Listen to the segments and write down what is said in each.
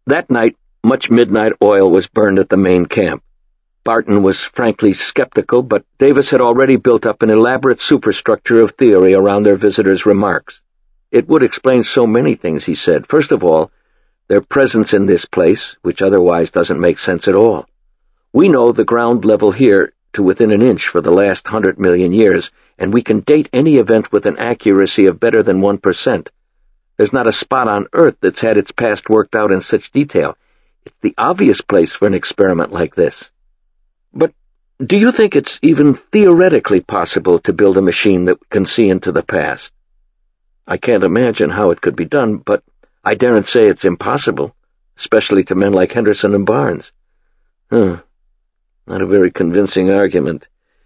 That night, much midnight oil was burned at the main camp. Barton was frankly skeptical, but Davis had already built up an elaborate superstructure of theory around their visitor's remarks. It would explain so many things, he said. First of all, their presence in this place, which otherwise doesn't make sense at all. We know the ground level here to within an inch for the last 100 million years, and we can date any event with an accuracy of better than 1%. There's not a spot on Earth that's had its past worked out in such detail. It's the obvious place for an experiment like this. But do you think it's even theoretically possible to build a machine that can see into the past? I can't imagine how it could be done, but I daren't say it's impossible, especially to men like Henderson and Barnes. Not a very convincing argument.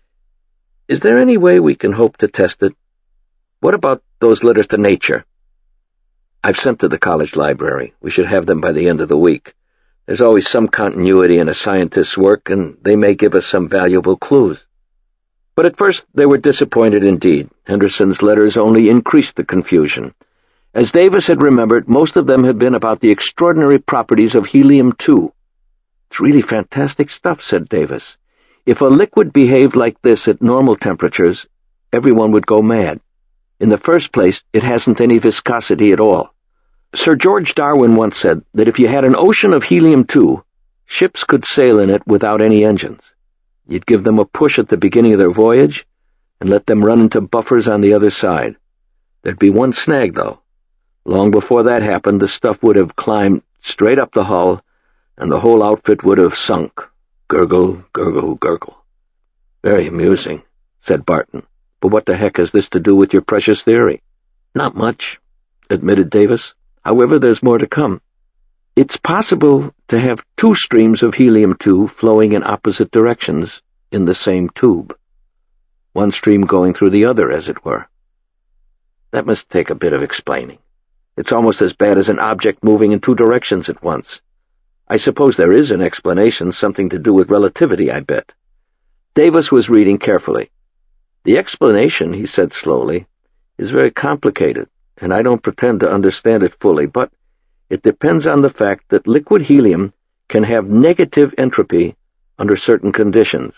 Is there any way we can hope to test it? What about those letters to nature? I've sent to the college library. We should have them by the end of the week. There's always some continuity in a scientist's work, and they may give us some valuable clues. But at first they were disappointed indeed. Henderson's letters only increased the confusion. As Davis had remembered, most of them had been about the extraordinary properties of helium-2. It's really fantastic stuff, said Davis. If a liquid behaved like this at normal temperatures, everyone would go mad. In the first place, it hasn't any viscosity at all. Sir George Darwin once said that if you had an ocean of helium-2, ships could sail in it without any engines. You'd give them a push at the beginning of their voyage and let them run into buffers on the other side. There'd be one snag, though. Long before that happened, the stuff would have climbed straight up the hull, and the whole outfit would have sunk. Gurgle, gurgle, gurgle. Very amusing, said Barton. But what the heck has this to do with your precious theory? Not much, admitted Davis. However, there's more to come. It's possible to have two streams of helium-2 flowing in opposite directions in the same tube. One stream going through the other, as it were. That must take a bit of explaining. It's almost as bad as an object moving in two directions at once. I suppose there is an explanation, something to do with relativity, I bet. Davis was reading carefully. The explanation, he said slowly, is very complicated, and I don't pretend to understand it fully, but it depends on the fact that liquid helium can have negative entropy under certain conditions.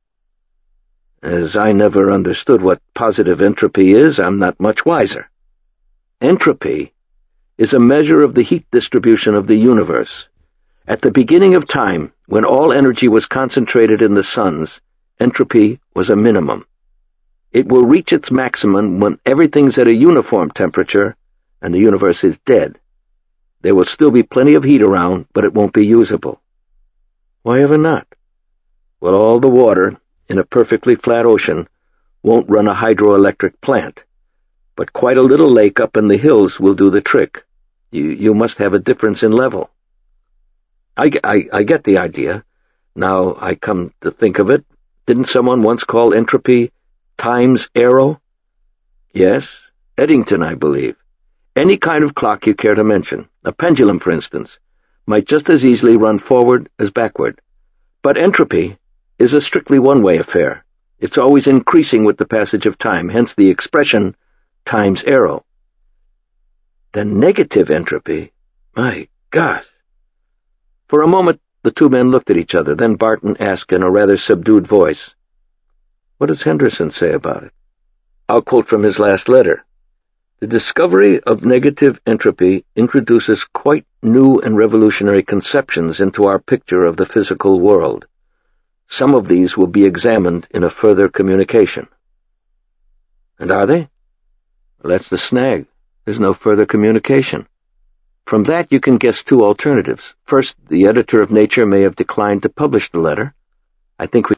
As I never understood what positive entropy is, I'm not much wiser. Entropy is a measure of the heat distribution of the universe. At the beginning of time, when all energy was concentrated in the suns, entropy was a minimum. It will reach its maximum when everything's at a uniform temperature and the universe is dead. There will still be plenty of heat around, but it won't be usable. Why ever not? Well, all the water in a perfectly flat ocean won't run a hydroelectric plant, but quite a little lake up in the hills will do the trick. You must have a difference in level. I get the idea. Now I come to think of it, didn't someone once call entropy time's arrow? Yes, Eddington, I believe. Any kind of clock you care to mention, a pendulum, for instance, might just as easily run forward as backward. But entropy is a strictly one-way affair. It's always increasing with the passage of time, hence the expression time's arrow. Then negative entropy, my gosh. For a moment, the two men looked at each other. Then Barton asked in a rather subdued voice, "What does Henderson say about it?" I'll quote from his last letter. "The discovery of negative entropy introduces quite new and revolutionary conceptions into our picture of the physical world. Some of these will be examined in a further communication." And are they? Well, that's the snag. There's no further communication. From that you can guess two alternatives. First, the editor of Nature may have declined to publish the letter. I think we